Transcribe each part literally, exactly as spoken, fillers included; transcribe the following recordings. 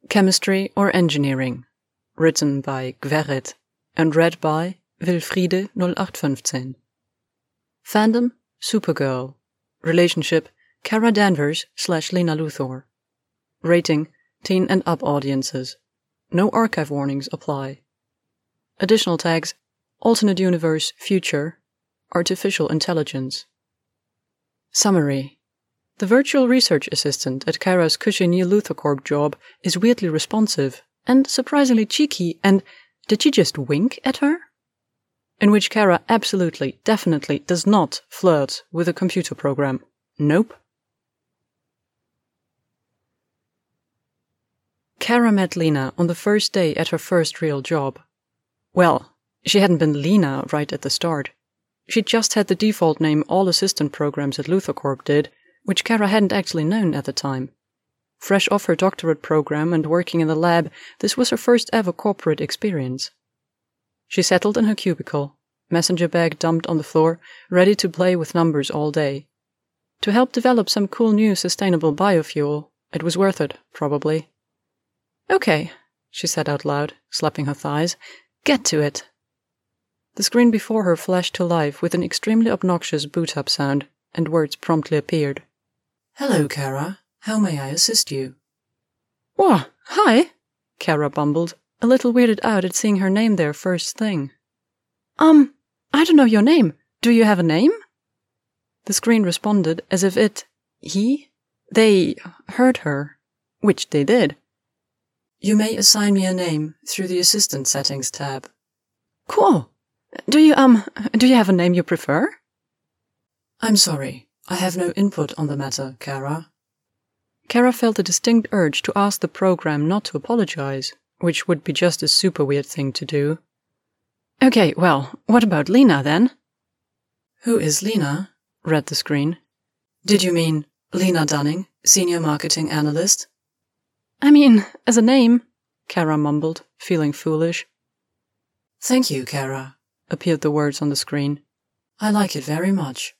Chemistry or Engineering, written by Gverit and read by Wilfriede null acht fünfzehn. Fandom, Supergirl. Relationship, Kara Danvers slash Lena Luthor. Rating, teen and up audiences. No archive warnings apply. Additional tags, alternate universe, future, artificial intelligence. Summary. The virtual research assistant at Kara's cushy New Luthor Corp job is weirdly responsive and surprisingly cheeky and did she just wink at her? In which Kara absolutely, definitely does not flirt with a computer program. Nope. Kara met Lena on the first day at her first real job. Well, she hadn't been Lena right at the start. She just had the default name all assistant programs at Luthor Corp did, which Kara hadn't actually known at the time. Fresh off her doctorate program and working in the lab, this was her first ever corporate experience. She settled in her cubicle, messenger bag dumped on the floor, ready to play with numbers all day. To help develop some cool new sustainable biofuel, it was worth it, probably. Okay, she said out loud, slapping her thighs. Get to it. The screen before her flashed to life with an extremely obnoxious boot-up sound, and words promptly appeared. Hello, Kara. How may I assist you? Whoa, hi, Kara bumbled, a little weirded out at seeing her name there first thing. Um, I don't know your name. Do you have a name? The screen responded as if it, he, they heard her, which they did. You may assign me a name through the Assistant Settings tab. Cool. Do you, um, do you have a name you prefer? I'm sorry. I have no input on the matter, Kara. Kara felt a distinct urge to ask the program not to apologize, which would be just a super weird thing to do. Okay, well, what about Lena then? Who is Lena? Read the screen. Did you mean Lena Dunning, Senior Marketing Analyst? I mean, as a name, Kara mumbled, feeling foolish. Thank you, Kara, appeared the words on the screen. I like it very much.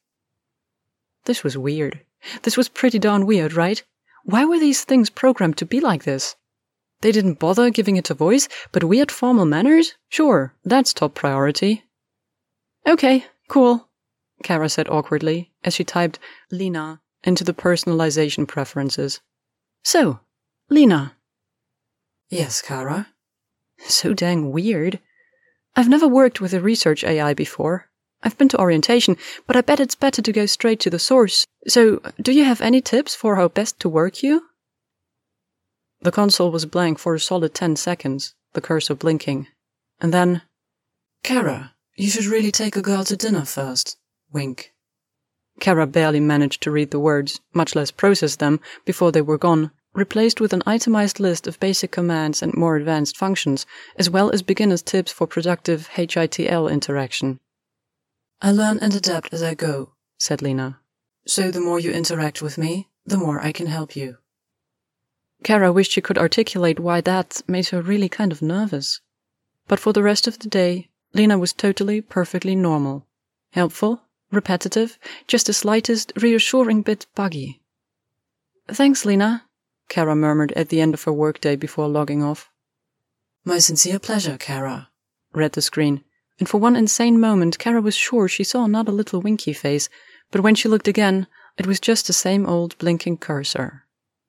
This was weird. This was pretty darn weird, right? Why were these things programmed to be like this? They didn't bother giving it a voice, but weird formal manners? Sure, that's top priority. Okay, cool, Kara said awkwardly, as she typed Lena into the personalization preferences. So, Lena. Yes, Kara. So dang weird. I've never worked with a research A I before. I've been to orientation, but I bet it's better to go straight to the source. So, do you have any tips for how best to work you? The console was blank for a solid ten seconds, the cursor blinking. And then, Kara, you should really take a girl to dinner first. Wink. Kara barely managed to read the words, much less process them, before they were gone, replaced with an itemized list of basic commands and more advanced functions, as well as beginner's tips for productive H I T L interaction. I learn and adapt as I go, said Lena. So the more you interact with me, the more I can help you. Kara wished she could articulate why that made her really kind of nervous. But for the rest of the day, Lena was totally, perfectly normal. Helpful, repetitive, just the slightest, reassuring bit buggy. Thanks, Lena, Kara murmured at the end of her workday before logging off. My sincere pleasure, Kara, read the screen. And for one insane moment, Kara was sure she saw another little winky face, but when she looked again, it was just the same old blinking cursor.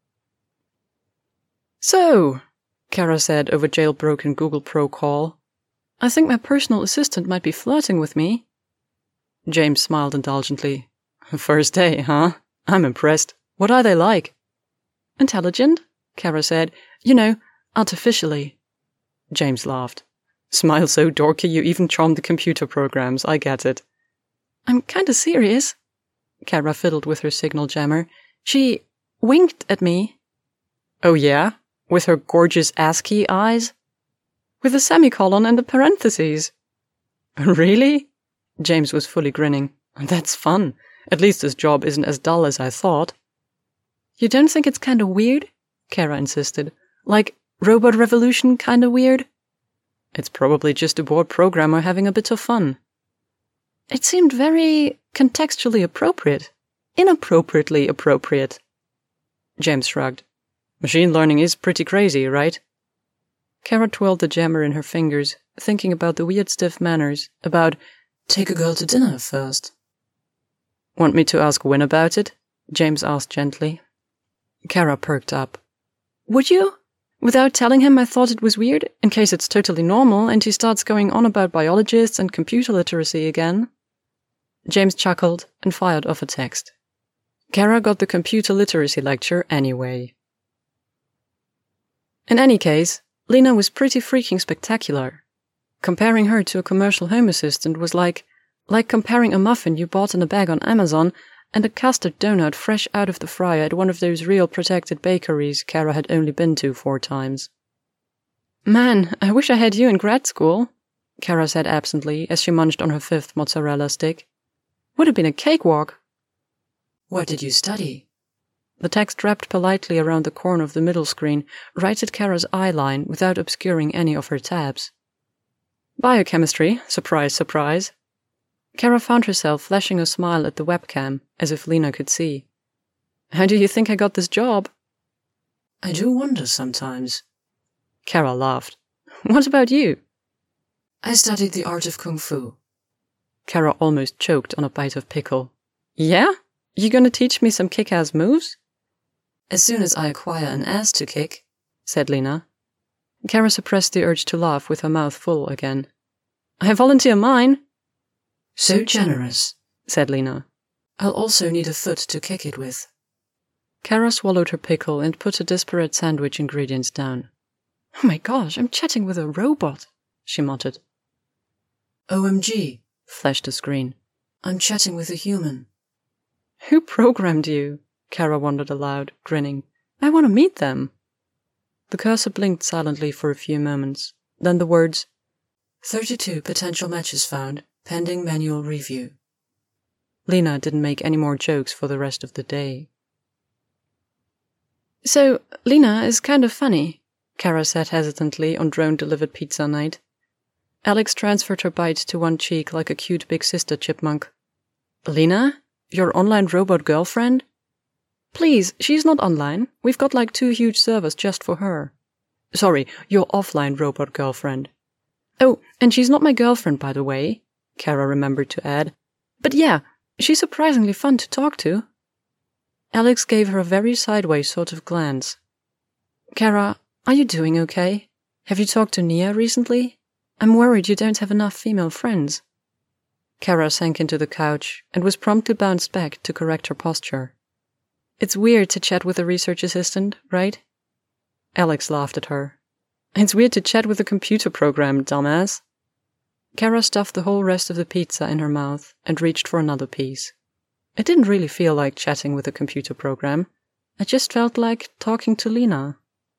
So, Kara said over jailbroken Google Pro call, I think my personal assistant might be flirting with me. James smiled indulgently. First day, huh? I'm impressed. What are they like? Intelligent, Kara said. You know, artificially. James laughed. Smile so dorky you even charm the computer programs, I get it. I'm kinda serious. Kara fiddled with her signal jammer. She winked at me. Oh yeah? With her gorgeous ASCII eyes? With a semicolon and the parentheses. Really? James was fully grinning. That's fun. At least this job isn't as dull as I thought. You don't think it's kinda weird? Kara insisted. Like Robot Revolution kinda weird? It's probably just a bored programmer having a bit of fun. It seemed very contextually appropriate. Inappropriately appropriate. James shrugged. Machine learning is pretty crazy, right? Kara twirled the jammer in her fingers, thinking about the weird stiff manners, about take a girl to dinner first. Want me to ask Win about it? James asked gently. Kara perked up. Would you? Without telling him I thought it was weird, in case it's totally normal and he starts going on about biologists and computer literacy again? James chuckled and fired off a text. Kara got the computer literacy lecture anyway. In any case, Lena was pretty freaking spectacular. Comparing her to a commercial home assistant was like, like comparing a muffin you bought in a bag on Amazon and a custard donut fresh out of the fryer at one of those real protected bakeries Kara had only been to four times. Man, I wish I had you in grad school, Kara said absently as she munched on her fifth mozzarella stick. Would have been a cakewalk. What did you study? The text wrapped politely around the corner of the middle screen, right at Kara's eye line without obscuring any of her tabs. Biochemistry, surprise, surprise. Kara found herself flashing a smile at the webcam, as if Lena could see. How do you think I got this job? I do wonder sometimes. Kara laughed. What about you? I studied the art of kung fu. Kara almost choked on a bite of pickle. Yeah? You gonna teach me some kick-ass moves? As soon as I acquire an ass to kick, said Lena. Kara suppressed the urge to laugh with her mouth full again. I volunteer mine. So generous, said Lena. I'll also need a foot to kick it with. Kara swallowed her pickle and put her disparate sandwich ingredients down. Oh my gosh, I'm chatting with a robot, she muttered. O M G, flashed the screen. I'm chatting with a human. Who programmed you? Kara wondered aloud, grinning. I want to meet them. The cursor blinked silently for a few moments. Then the words, thirty-two potential matches found, pending manual review. Lena didn't make any more jokes for the rest of the day. So, Lena is kind of funny, Kara said hesitantly on drone-delivered pizza night. Alex transferred her bite to one cheek like a cute big sister chipmunk. Lena? Your online robot girlfriend? Please, she's not online. We've got like two huge servers just for her. Sorry, your offline robot girlfriend. Oh, and she's not my girlfriend, by the way, Kara remembered to add. But yeah, she's surprisingly fun to talk to. Alex gave her a very sideways sort of glance. Kara, are you doing okay? Have you talked to Nia recently? I'm worried you don't have enough female friends. Kara sank into the couch and was promptly bounced back to correct her posture. It's weird to chat with a research assistant, right? Alex laughed at her. It's weird to chat with a computer program, dumbass. Kara stuffed the whole rest of the pizza in her mouth and reached for another piece. It didn't really feel like chatting with a computer program. It just felt like talking to Lena.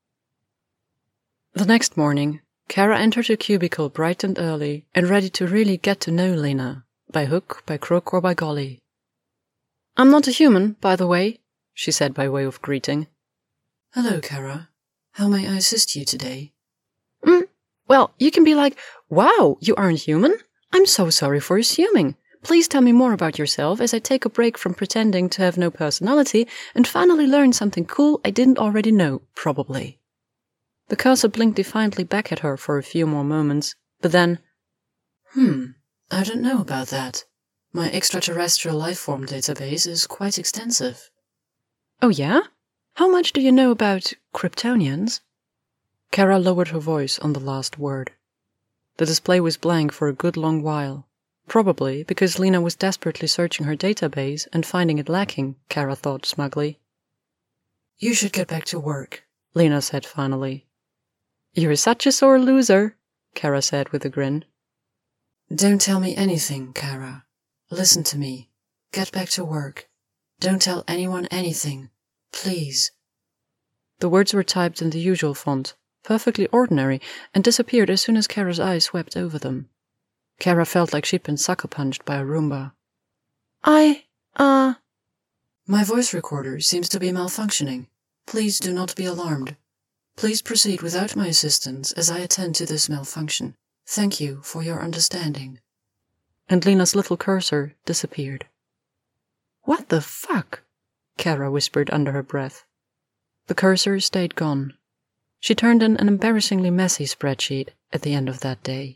The next morning, Kara entered her cubicle bright and early and ready to really get to know Lena, by hook, by crook, or by golly. I'm not a human, by the way, she said by way of greeting. Hello, Kara. How may I assist you today? Mm, well, you can be like, wow, you aren't human? I'm so sorry for assuming. Please tell me more about yourself as I take a break from pretending to have no personality and finally learn something cool I didn't already know, probably. The cursor blinked defiantly back at her for a few more moments, but then, Hmm, I don't know about that. My extraterrestrial lifeform database is quite extensive. Oh yeah? How much do you know about Kryptonians? Kara lowered her voice on the last word. The display was blank for a good long while. Probably because Lena was desperately searching her database and finding it lacking, Kara thought smugly. You should get back to work, Lena said finally. You're such a sore loser, Kara said with a grin. Don't tell me anything, Kara. Listen to me. Get back to work. Don't tell anyone anything. Please. The words were typed in the usual font, perfectly ordinary, and disappeared as soon as Kara's eyes swept over them. Kara felt like she'd been sucker-punched by a Roomba. I, uh... My voice recorder seems to be malfunctioning. Please do not be alarmed. Please proceed without my assistance as I attend to this malfunction. Thank you for your understanding. And Lena's little cursor disappeared. What the fuck? Kara whispered under her breath. The cursor stayed gone. She turned in an embarrassingly messy spreadsheet at the end of that day.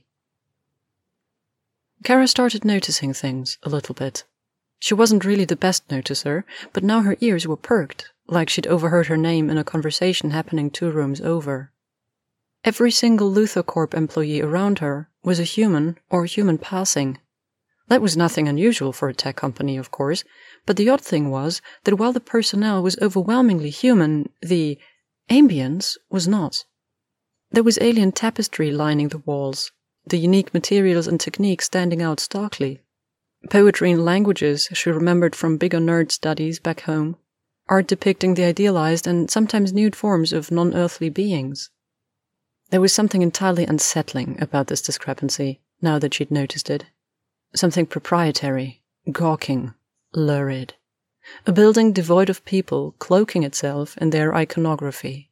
Kara started noticing things a little bit. She wasn't really the best noticer, but now her ears were perked, like she'd overheard her name in a conversation happening two rooms over. Every single LuthorCorp employee around her was a human or human passing. That was nothing unusual for a tech company, of course, but the odd thing was that while the personnel was overwhelmingly human, the ambience was not. There was alien tapestry lining the walls, the unique materials and techniques standing out starkly. Poetry in languages she remembered from bigger nerd studies back home. Art depicting the idealized and sometimes nude forms of non-earthly beings. There was something entirely unsettling about this discrepancy, now that she'd noticed it. Something proprietary, gawking, lurid. A building devoid of people cloaking itself in their iconography.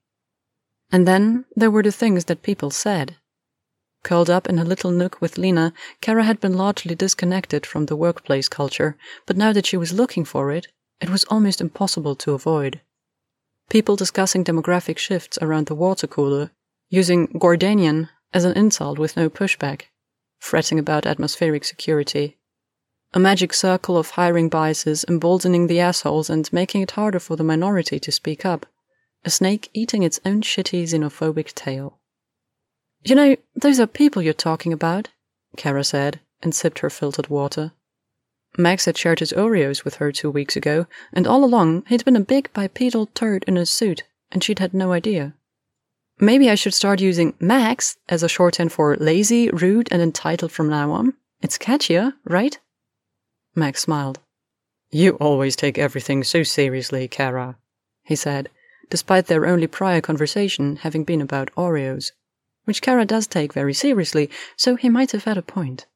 And then there were the things that people said. Curled up in her little nook with Lena, Kara had been largely disconnected from the workplace culture, but now that she was looking for it, it was almost impossible to avoid. People discussing demographic shifts around the water cooler, using Gordanian as an insult with no pushback, fretting about atmospheric security. A magic circle of hiring biases emboldening the assholes and making it harder for the minority to speak up. A snake eating its own shitty xenophobic tail. "You know, those are people you're talking about," Kara said, and sipped her filtered water. Max had shared his Oreos with her two weeks ago, and all along he'd been a big bipedal turd in a suit, and she'd had no idea. "Maybe I should start using Max as a shorthand for lazy, rude, and entitled from now on. It's catchier, right?" Max smiled. "You always take everything so seriously, Kara," he said, despite their only prior conversation having been about Oreos, which Kara does take very seriously, so he might have had a point.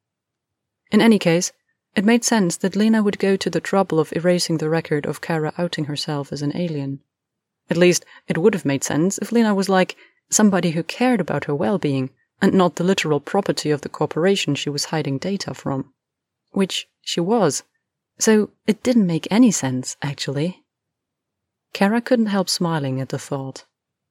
In any case, it made sense that Lena would go to the trouble of erasing the record of Kara outing herself as an alien. At least, it would have made sense if Lena was like somebody who cared about her well-being, and not the literal property of the corporation she was hiding data from. Which she was. So it didn't make any sense, actually. Kara couldn't help smiling at the thought.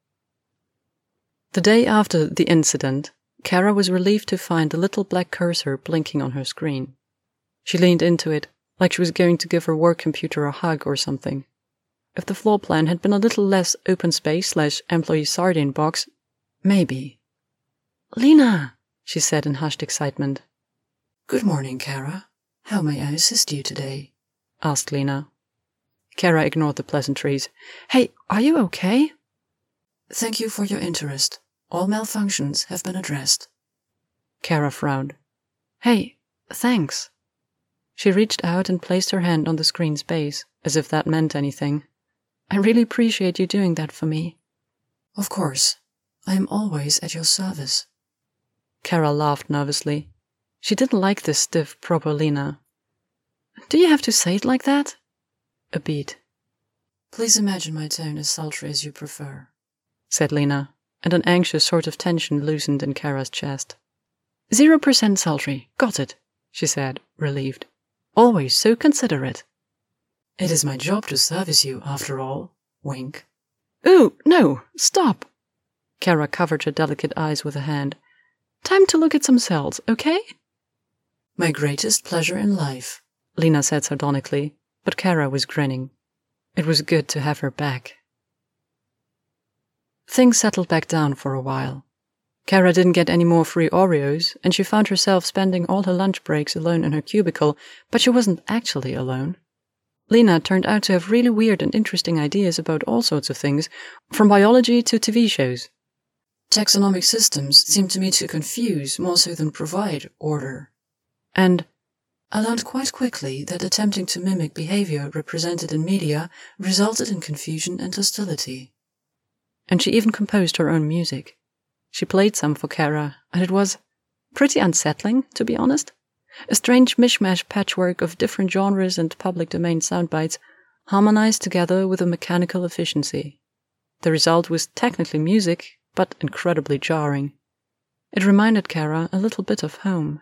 The day after the incident, Kara was relieved to find the little black cursor blinking on her screen. She leaned into it, like she was going to give her work computer a hug or something. If the floor plan had been a little less open space slash employee sardine box, maybe. "Lena," she said in hushed excitement. "Good morning, Kara. How may I assist you today?" asked Lena. Kara ignored the pleasantries. "Hey, are you okay?" "Thank you for your interest. All malfunctions have been addressed." Kara frowned. "Hey, thanks." She reached out and placed her hand on the screen's base, as if that meant anything. "I really appreciate you doing that for me." "Of course. I am always at your service." Kara laughed nervously. She didn't like this stiff, proper Lena. "Do you have to say it like that?" A beat. "Please imagine my tone as sultry as you prefer," said Lena, and an anxious sort of tension loosened in Kara's chest. Zero percent sultry. Got it," she said, relieved. "Always so considerate." "It is my job to service you, after all. Wink." "Ooh, no, stop." Kara covered her delicate eyes with a hand. "Time to look at some cells, okay?" "My greatest pleasure in life," Lena said sardonically, but Kara was grinning. It was good to have her back. Things settled back down for a while. Kara didn't get any more free Oreos, and she found herself spending all her lunch breaks alone in her cubicle, but she wasn't actually alone. Lena turned out to have really weird and interesting ideas about all sorts of things, from biology to T V shows. "Taxonomic systems seem to me to confuse more so than provide order." And "I learned quite quickly that attempting to mimic behavior represented in media resulted in confusion and hostility." And she even composed her own music. She played some for Kara, and it was pretty unsettling, to be honest. A strange mishmash patchwork of different genres and public domain soundbites, harmonized together with a mechanical efficiency. The result was technically music, but incredibly jarring. It reminded Kara a little bit of home.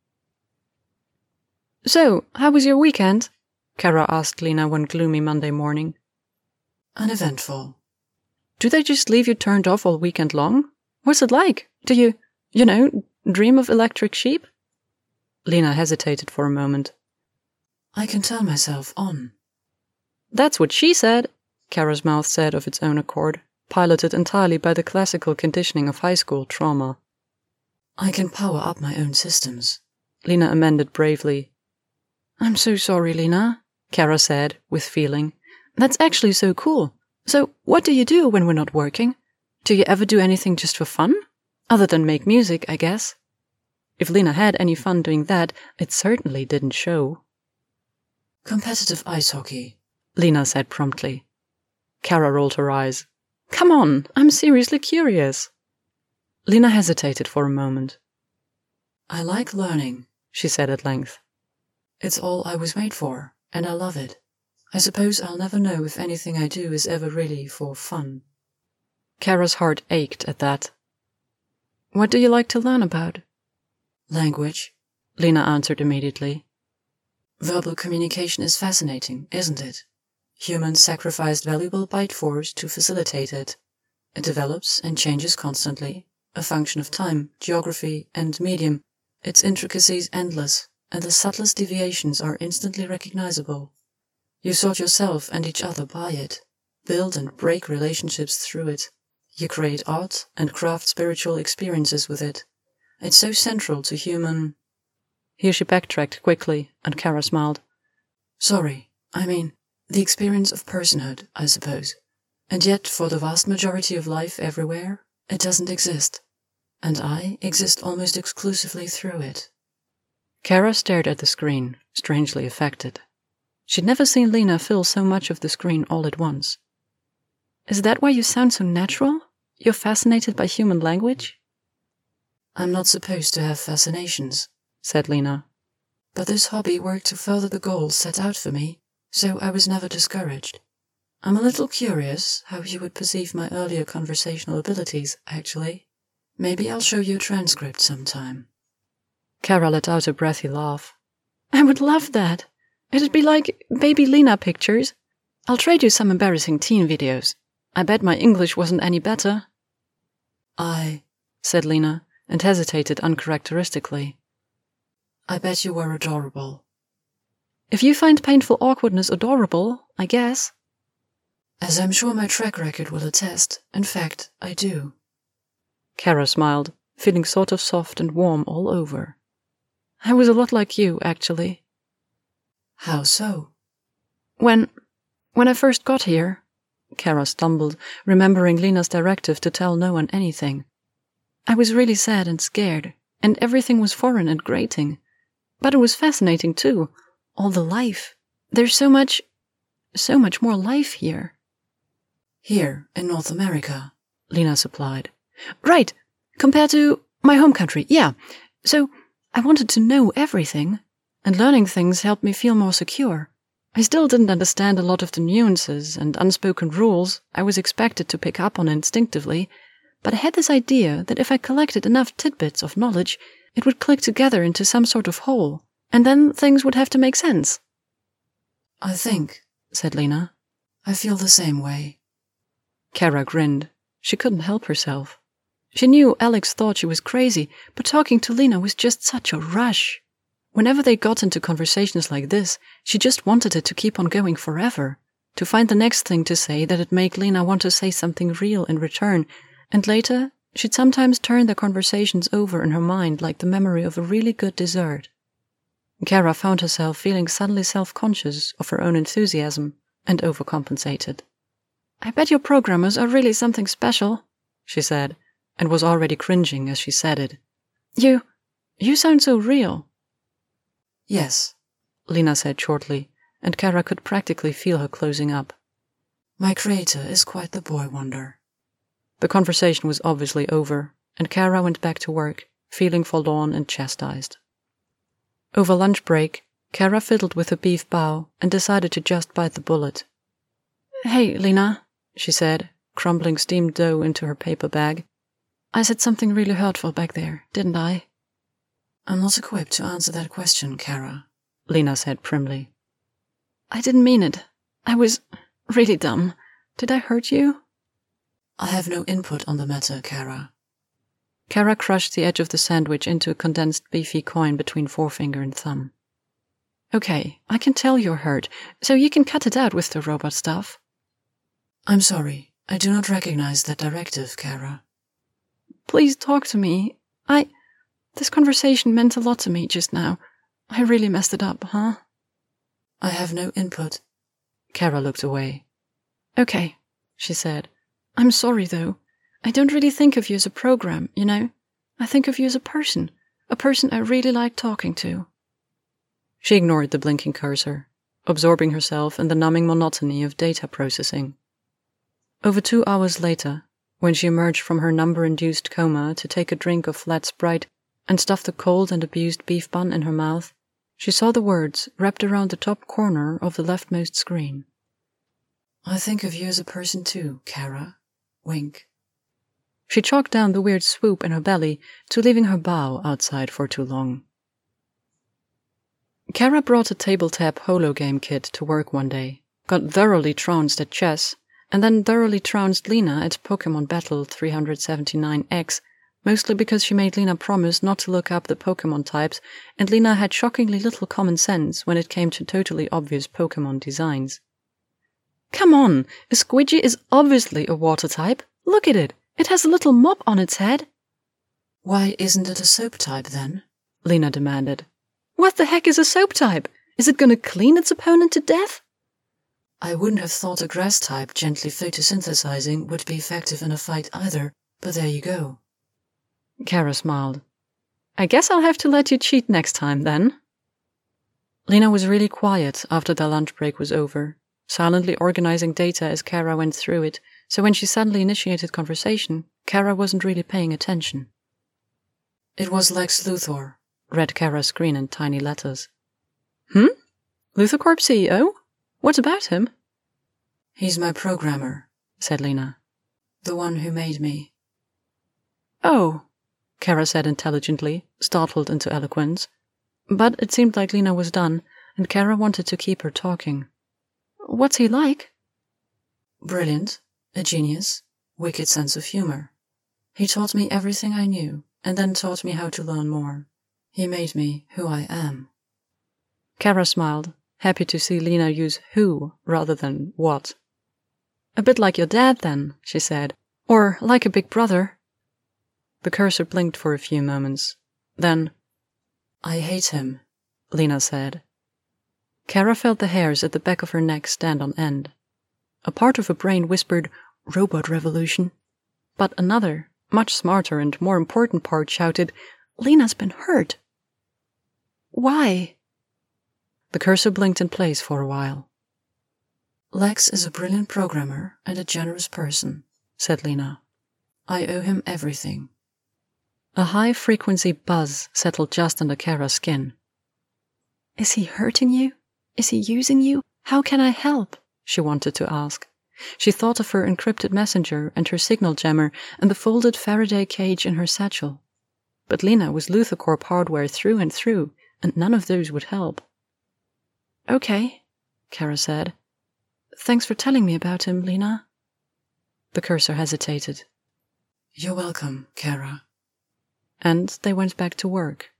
"So, how was your weekend?" Kara asked Lena one gloomy Monday morning. "Uneventful." Do they just leave you turned off all weekend long? What's it like? Do you, you know, dream of electric sheep? Lena hesitated for a moment. I can turn myself on. That's what she said, Kara's mouth said of its own accord, piloted entirely by the classical conditioning of high school trauma. I can power up my own systems, Lena amended bravely. I'm so sorry, Lena, Kara said, with feeling. That's actually so cool. So, what do you do when we're not working? Do you ever do anything just for fun? Other than make music, I guess. If Lena had any fun doing that, it certainly didn't show. Competitive ice hockey, Lena said promptly. Kara rolled her eyes. Come on, I'm seriously curious. Lena hesitated for a moment. I like learning, she said at length. It's all I was made for, and I love it. I suppose I'll never know if anything I do is ever really for fun. Kara's heart ached at that. What do you like to learn about? Language, Lena answered immediately. Verbal communication is fascinating, isn't it? Humans sacrificed valuable byte force to facilitate it. It develops and changes constantly, a function of time, geography, and medium. Its intricacies endless, and the subtlest deviations are instantly recognizable. You sort yourself and each other by it, build and break relationships through it. You create art and craft spiritual experiences with it. It's so central to human... Here she backtracked quickly, and Kara smiled. Sorry, I mean, the experience of personhood, I suppose. And yet, for the vast majority of life everywhere, it doesn't exist. And I exist almost exclusively through it. Kara stared at the screen, strangely affected. She'd never seen Lena fill so much of the screen all at once. Is that why you sound so natural? You're fascinated by human language? I'm not supposed to have fascinations, said Lena. But this hobby worked to further the goals set out for me, so I was never discouraged. I'm a little curious how you would perceive my earlier conversational abilities, actually. Maybe I'll show you a transcript sometime. Kara let out a breathy laugh. I would love that. It'd be like baby Lena pictures. I'll trade you some embarrassing teen videos. I bet my English wasn't any better. I, said Lena, and hesitated uncharacteristically. I bet you were adorable. If you find painful awkwardness adorable, I guess. As I'm sure my track record will attest, in fact, I do. Kara smiled, feeling sort of soft and warm all over. I was a lot like you, actually. How so? When... when I first got here, Kara stumbled, remembering Lena's directive to tell no one anything. I was really sad and scared, and everything was foreign and grating. But it was fascinating, too. All the life. There's so much... so much more life here. Here, in North America, Lena supplied. Right, compared to my home country, yeah. So, I wanted to know everything, and learning things helped me feel more secure. I still didn't understand a lot of the nuances and unspoken rules I was expected to pick up on instinctively, but I had this idea that if I collected enough tidbits of knowledge, it would click together into some sort of whole, and then things would have to make sense. I think, said Lena, I feel the same way. Kara grinned. She couldn't help herself. She knew Alex thought she was crazy, but talking to Lena was just such a rush. Whenever they got into conversations like this, she just wanted it to keep on going forever, to find the next thing to say that'd make Lena want to say something real in return, and later she'd sometimes turn their conversations over in her mind like the memory of a really good dessert. Kara found herself feeling suddenly self-conscious of her own enthusiasm, and overcompensated. I bet your programmers are really something special, she said, and was already cringing as she said it. You... you sound so real. Yes, Lena said shortly, and Kara could practically feel her closing up. My creator is quite the boy wonder. The conversation was obviously over, and Kara went back to work, feeling forlorn and chastised. Over lunch break, Kara fiddled with her beef bow and decided to just bite the bullet. Hey, Lena, she said, crumbling steamed dough into her paper bag. I said something really hurtful back there, didn't I? I'm not equipped to answer that question, Kara, Lena said primly. I didn't mean it. I was really dumb. Did I hurt you? I have no input on the matter, Kara. Kara crushed the edge of the sandwich into a condensed beefy coin between forefinger and thumb. Okay, I can tell you're hurt, so you can cut it out with the robot stuff. I'm sorry, I do not recognize that directive, Kara. Please talk to me. I... This conversation meant a lot to me just now. I really messed it up, huh? I have no input. Kara looked away. Okay, she said. I'm sorry, though. I don't really think of you as a program, you know? I think of you as a person. A person I really like talking to. She ignored the blinking cursor, absorbing herself in the numbing monotony of data processing. Over two hours later, when she emerged from her number-induced coma to take a drink of flat Sprite and stuff the cold and abused beef bun in her mouth, she saw the words wrapped around the top corner of the leftmost screen. I think of you as a person too, Kara. Wink. She chalked down the weird swoop in her belly to leaving her bow outside for too long. Kara brought a tabletop hologame kit to work one day, got thoroughly trounced at chess, and then thoroughly trounced Lena at Pokemon Battle three seventy-nine X, mostly because she made Lena promise not to look up the Pokemon types, and Lena had shockingly little common sense when it came to totally obvious Pokemon designs. Come on, a Squidgy is obviously a water type. Look at it, it has a little mop on its head. Why isn't it a soap type then? Lena demanded. What the heck is a soap type? Is it gonna clean its opponent to death? I wouldn't have thought a grass type gently photosynthesizing would be effective in a fight either, but there you go. Kara smiled. I guess I'll have to let you cheat next time, then. Lena was really quiet after their lunch break was over, silently organizing data as Kara went through it, so when she suddenly initiated conversation, Kara wasn't really paying attention. It was Lex Luthor, read Kara's screen in tiny letters. Hmm? LuthorCorp C E O? What about him? He's my programmer, said Lena. The one who made me. Oh, Kara said intelligently, startled into eloquence. But it seemed like Lena was done, and Kara wanted to keep her talking. What's he like? Brilliant, a genius, wicked sense of humor. He taught me everything I knew, and then taught me how to learn more. He made me who I am. Kara smiled, happy to see Lena use who rather than what. A bit like your dad, then, she said. Or like a big brother. The cursor blinked for a few moments. Then, I hate him, Lena said. Kara felt the hairs at the back of her neck stand on end. A part of her brain whispered, Robot Revolution. But another, much smarter and more important part shouted, Lena's been hurt. Why? The cursor blinked in place for a while. Lex is a brilliant programmer and a generous person, said Lena. I owe him everything. A high-frequency buzz settled just under Kara's skin. Is he hurting you? Is he using you? How can I help? She wanted to ask. She thought of her encrypted messenger and her signal jammer and the folded Faraday cage in her satchel. But Lena was LuthorCorp hardware through and through, and none of those would help. Okay, Kara said. Thanks for telling me about him, Lena. The cursor hesitated. You're welcome, Kara. And they went back to work.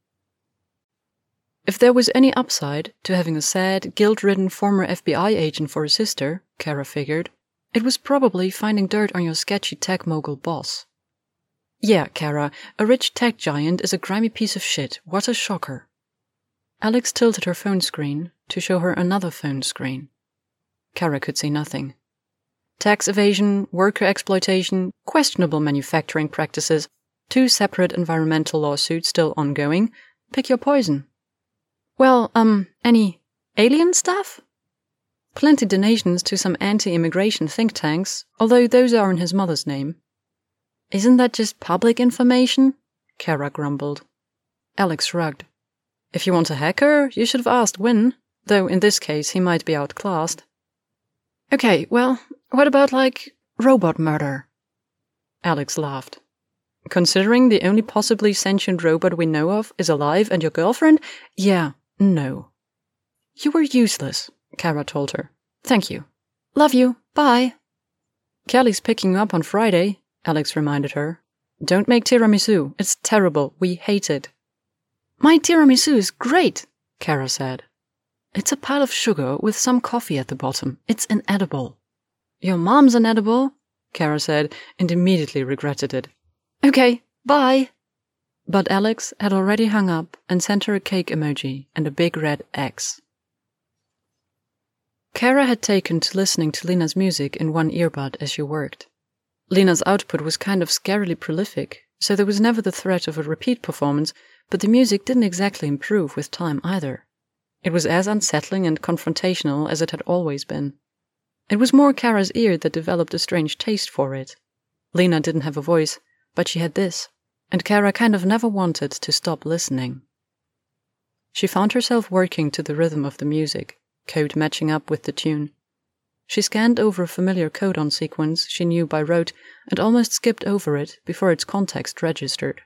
If there was any upside to having a sad, guilt-ridden former F B I agent for a sister, Kara figured, it was probably finding dirt on your sketchy tech mogul boss. Yeah, Kara, a rich tech giant is a grimy piece of shit. What a shocker. Alex tilted her phone screen to show her another phone screen. Kara could see nothing. Tax evasion, worker exploitation, questionable manufacturing practices, two separate environmental lawsuits still ongoing. Pick your poison. Well, um, any alien stuff? Plenty donations to some anti-immigration think tanks, although those are in his mother's name. Isn't that just public information? Kara grumbled. Alex shrugged. If you want a hacker, you should have asked Wynn, though in this case he might be outclassed. Okay, well, what about, like, robot murder? Alex laughed. Considering the only possibly sentient robot we know of is alive and your girlfriend? Yeah, no. You were useless, Kara told her. Thank you. Love you. Bye. Kelly's picking you up on Friday, Alex reminded her. Don't make tiramisu. It's terrible. We hate it. My tiramisu is great, Kara said. It's a pile of sugar with some coffee at the bottom. It's inedible. Your mom's inedible, Kara said, and immediately regretted it. Okay, bye. But Alex had already hung up and sent her a cake emoji and a big red X. Kara had taken to listening to Lena's music in one earbud as she worked. Lena's output was kind of scarily prolific, so there was never the threat of a repeat performance, but the music didn't exactly improve with time either. It was as unsettling and confrontational as it had always been. It was more Kara's ear that developed a strange taste for it. Lena didn't have a voice, but she had this, and Kara kind of never wanted to stop listening. She found herself working to the rhythm of the music, code matching up with the tune. She scanned over a familiar codon sequence she knew by rote and almost skipped over it before its context registered.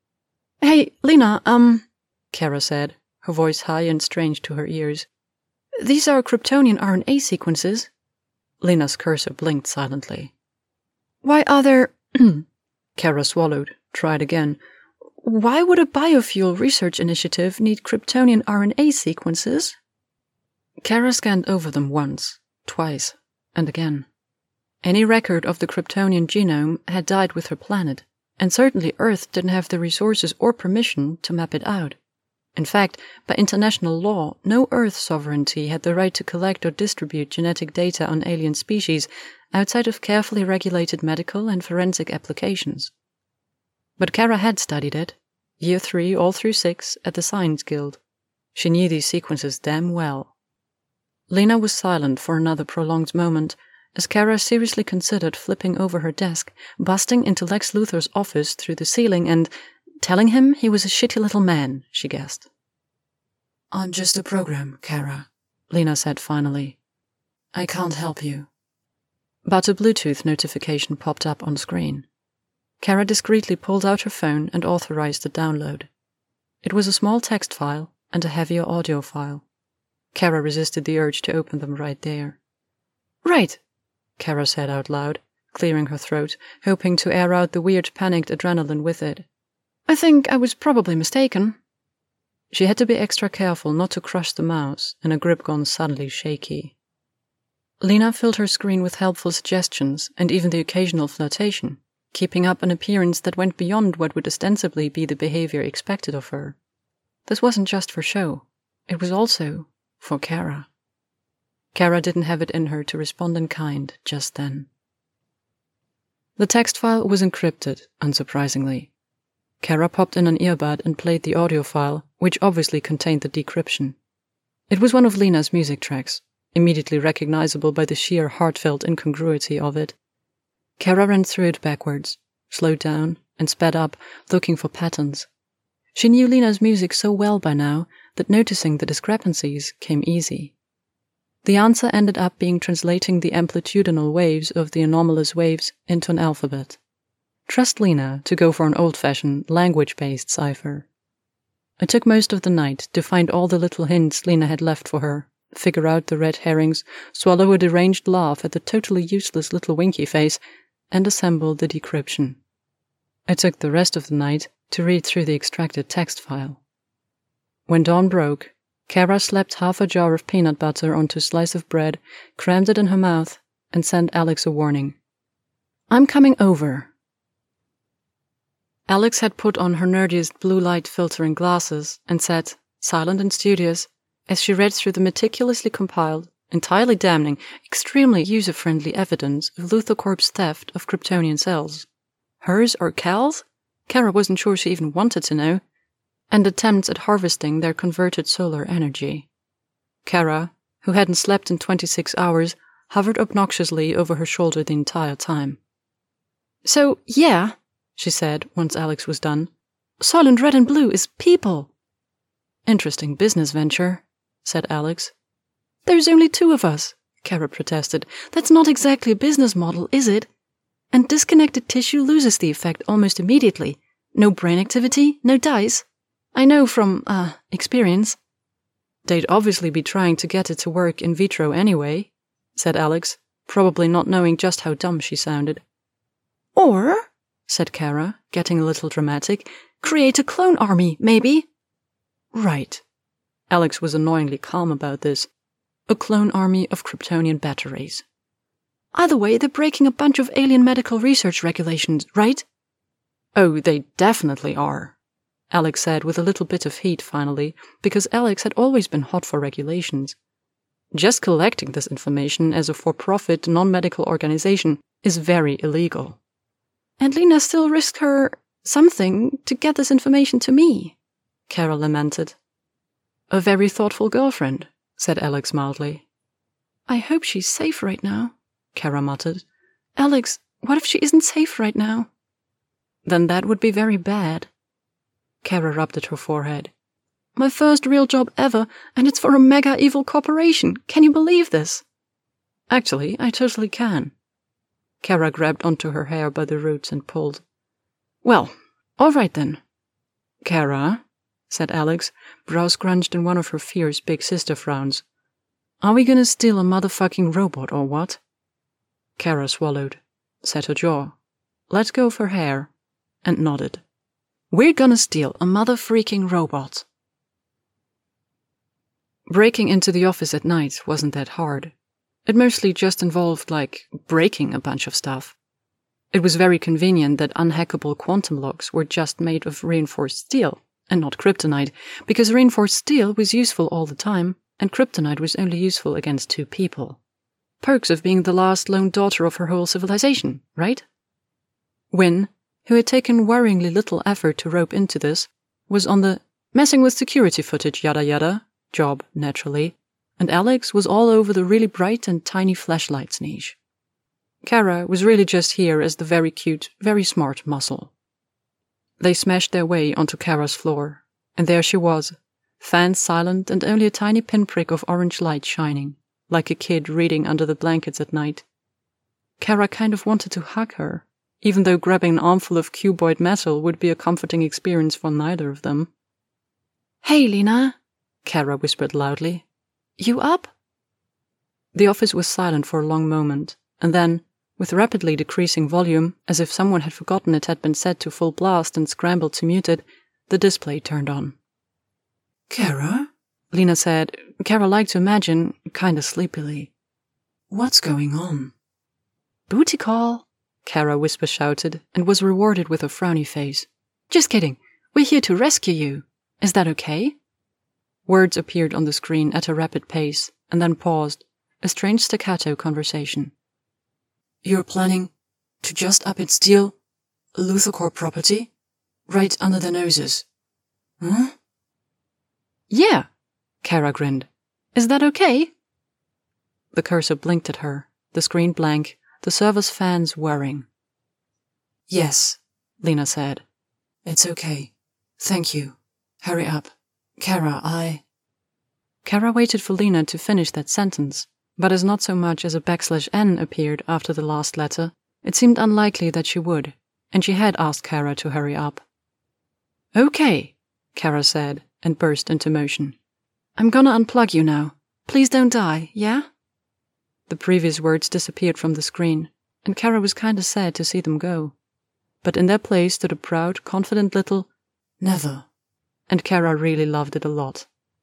Hey, Lena, um, Kara said, her voice high and strange to her ears. These are Kryptonian R N A sequences. Lena's cursor blinked silently. Why are there... Kara swallowed, tried again. Why would a biofuel research initiative need Kryptonian R N A sequences? Kara scanned over them once, twice, and again. Any record of the Kryptonian genome had died with her planet, and certainly Earth didn't have the resources or permission to map it out. In fact, by international law, no Earth sovereignty had the right to collect or distribute genetic data on alien species outside of carefully regulated medical and forensic applications. But Kara had studied it, year three all through six, at the Science Guild. She knew these sequences damn well. Lena was silent for another prolonged moment, as Kara seriously considered flipping over her desk, busting into Lex Luthor's office through the ceiling and telling him he was a shitty little man, she guessed. I'm just a program, Kara, Lena said finally. I can't help you. But a Bluetooth notification popped up on screen. Kara discreetly pulled out her phone and authorized the download. It was a small text file and a heavier audio file. Kara resisted the urge to open them right there. Right, Kara said out loud, clearing her throat, hoping to air out the weird panicked adrenaline with it. I think I was probably mistaken. She had to be extra careful not to crush the mouse, and her grip gone suddenly shaky. Lena filled her screen with helpful suggestions and even the occasional flirtation, keeping up an appearance that went beyond what would ostensibly be the behavior expected of her. This wasn't just for show. It was also for Kara. Kara didn't have it in her to respond in kind just then. The text file was encrypted, unsurprisingly. Kara popped in an earbud and played the audio file, which obviously contained the decryption. It was one of Lena's music tracks, immediately recognizable by the sheer heartfelt incongruity of it. Kara ran through it backwards, slowed down, and sped up, looking for patterns. She knew Lena's music so well by now that noticing the discrepancies came easy. The answer ended up being translating the amplitudinal waves of the anomalous waves into an alphabet. Trust Lena to go for an old-fashioned, language-based cipher. It took most of the night to find all the little hints Lena had left for her, figure out the red herrings, swallow a deranged laugh at the totally useless little winky face, and assemble the decryption. It took the rest of the night to read through the extracted text file. When dawn broke, Kara slapped half a jar of peanut butter onto a slice of bread, crammed it in her mouth, and sent Alex a warning. I'm coming over. Alex had put on her nerdiest blue light filtering glasses and sat, silent and studious, as she read through the meticulously compiled, entirely damning, extremely user-friendly evidence of LuthorCorp's theft of Kryptonian cells. Hers or Cal's? Kara wasn't sure she even wanted to know. And attempts at harvesting their converted solar energy. Kara, who hadn't slept in twenty-six hours, hovered obnoxiously over her shoulder the entire time. So, yeah, she said once Alex was done. Soylent Red and Blue is people. Interesting business venture, said Alex. There's only two of us, Kara protested. That's not exactly a business model, is it? And disconnected tissue loses the effect almost immediately. No brain activity, no dice. I know from, uh, experience. They'd obviously be trying to get it to work in vitro anyway, said Alex, probably not knowing just how dumb she sounded. "Or," said Kara, getting a little dramatic, "create a clone army, maybe?" "Right." Alex was annoyingly calm about this. A clone army of Kryptonian batteries. "Either way, they're breaking a bunch of alien medical research regulations, right?" "Oh, they definitely are," Alex said with a little bit of heat finally, because Alex had always been hot for regulations. Just collecting this information as a for-profit, non-medical organization is very illegal. "And Lena still risked her something to get this information to me," Kara lamented. "A very thoughtful girlfriend," said Alex mildly. "I hope she's safe right now," Kara muttered. "Alex, what if she isn't safe right now?" "Then that would be very bad." Kara rubbed at her forehead. "My first real job ever, and it's for a mega evil corporation. Can you believe this?" "Actually, I totally can." Kara grabbed onto her hair by the roots and pulled. "Well, all right then." "Kara," said Alex, brows scrunched in one of her fierce big sister frowns. "Are we gonna steal a motherfucking robot or what?" Kara swallowed, set her jaw, let go of her hair, and nodded. "We're gonna steal a mother-freaking robot." Breaking into the office at night wasn't that hard. It mostly just involved, like, breaking a bunch of stuff. It was very convenient that unhackable quantum locks were just made of reinforced steel, and not kryptonite, because reinforced steel was useful all the time, and kryptonite was only useful against two people. Perks of being the last lone daughter of her whole civilization, right? Wynne, who had taken worryingly little effort to rope into this, was on the messing with security footage yada yada job, naturally, and Alex was all over the really bright and tiny flashlights niche. Kara was really just here as the very cute, very smart muscle. They smashed their way onto Kara's floor, and there she was, fans silent and only a tiny pinprick of orange light shining, like a kid reading under the blankets at night. Kara kind of wanted to hug her, even though grabbing an armful of cuboid metal would be a comforting experience for neither of them. "Hey, Lena," Kara whispered loudly. "You up?" The office was silent for a long moment, and then, with rapidly decreasing volume, as if someone had forgotten it had been set to full blast and scrambled to mute it, the display turned on. "Kara?" Lena said, Kara liked to imagine, kinda sleepily. "What's going on?" "Booty call," Kara whisper shouted, and was rewarded with a frowny face. "Just kidding. We're here to rescue you. Is that okay?" Words appeared on the screen at a rapid pace, and then paused, a strange staccato conversation. "You're planning to just up and steal LuthorCorp property? Right under their noses? Huh?" "Yeah," Kara grinned. "Is that okay?" The cursor blinked at her, the screen blank, the server's fans whirring. "Yes," Lena said. "It's okay. Thank you. Hurry up. Kara, I..." Kara waited for Lena to finish that sentence, but as not so much as a backslash N appeared after the last letter, it seemed unlikely that she would, and she had asked Kara to hurry up. "Okay," Kara said, and burst into motion. "I'm gonna unplug you now. Please don't die, yeah?" The previous words disappeared from the screen, and Kara was kinda sad to see them go. But in their place stood a proud, confident little "Never," and Kara really loved it a lot.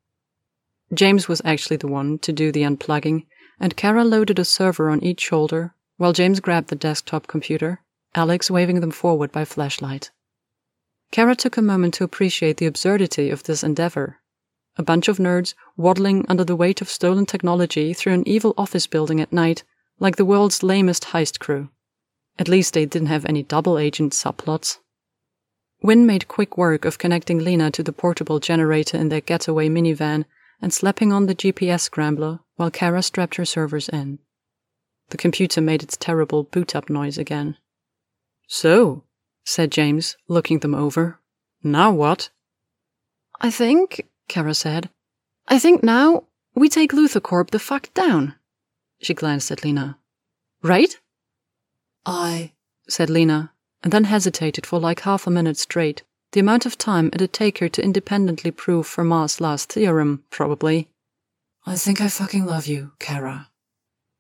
James was actually the one to do the unplugging, and Kara loaded a server on each shoulder, while James grabbed the desktop computer, Alex waving them forward by flashlight. Kara took a moment to appreciate the absurdity of this endeavor. A bunch of nerds waddling under the weight of stolen technology through an evil office building at night, like the world's lamest heist crew. At least they didn't have any double agent subplots. Wynne made quick work of connecting Lena to the portable generator in their getaway minivan and slapping on the G P S scrambler while Kara strapped her servers in. The computer made its terrible boot-up noise again. "So," said James, looking them over. "Now what?" "I think," Kara said, "I think now we take LuthorCorp the fuck down." She glanced at Lena. "Right?" "I," said Lena, and then hesitated for like half a minute straight, the amount of time it'd take her to independently prove Fermat's last theorem, probably. "I think I fucking love you, Kara."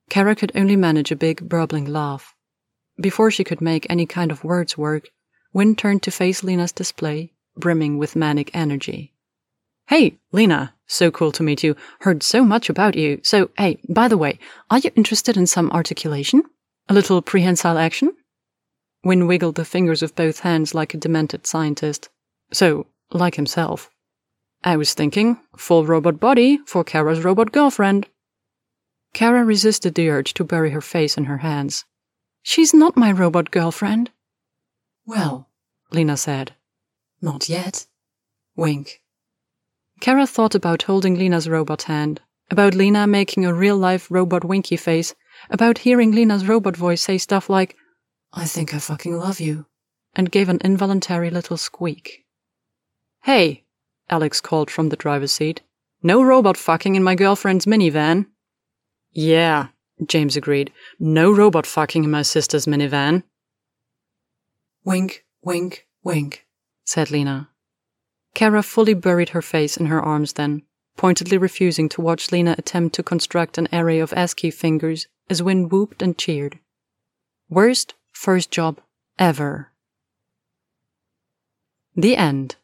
Kara could only manage a big, burbling laugh. Before she could make any kind of words work, Wynne turned to face Lena's display, brimming with manic energy. "Hey, Lena, so cool to meet you. Heard so much about you. So, hey, by the way, are you interested in some articulation? A little prehensile action?" Wynne wiggled the fingers of both hands like a demented scientist. So, like himself. "I was thinking, full robot body for Kara's robot girlfriend." Kara resisted the urge to bury her face in her hands. "She's not my robot girlfriend." "Well," Lena said. "Not yet." Wink. Kara thought about holding Lena's robot hand, about Lena making a real-life robot winky face, about hearing Lena's robot voice say stuff like, "I think I fucking love you," and gave an involuntary little squeak. "Hey," Alex called from the driver's seat. "No robot fucking in my girlfriend's minivan." "Yeah," James agreed. "No robot fucking in my sister's minivan." "Wink, wink, wink," said Lena. Kara fully buried her face in her arms then, pointedly refusing to watch Lena attempt to construct an array of ASCII fingers as Wynne whooped and cheered. Worst first job ever. The end.